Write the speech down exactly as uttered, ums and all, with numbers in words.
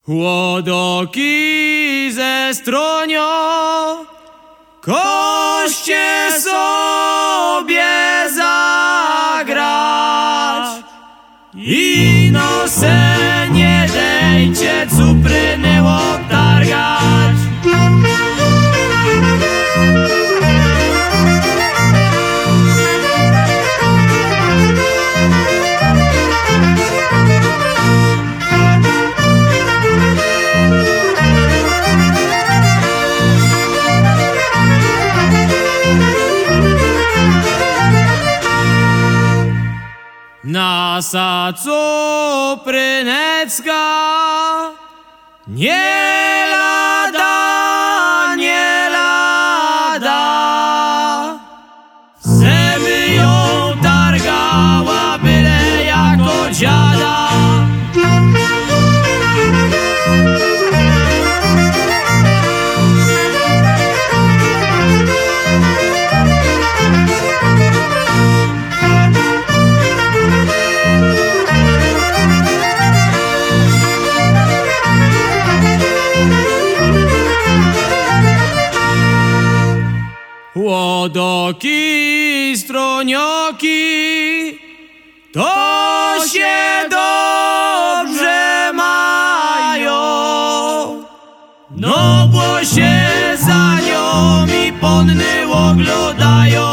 Chłodoki ze stronio, koście sobie zagrać. Ino se nie dejcie cupryny obtargać. Nasa cuprynecka nie lada, nie lada, żeby ją targała byle jako dziada. Chłodoki, stronioki, to się dobrze mają, no bo się za nią i ponny oglądają.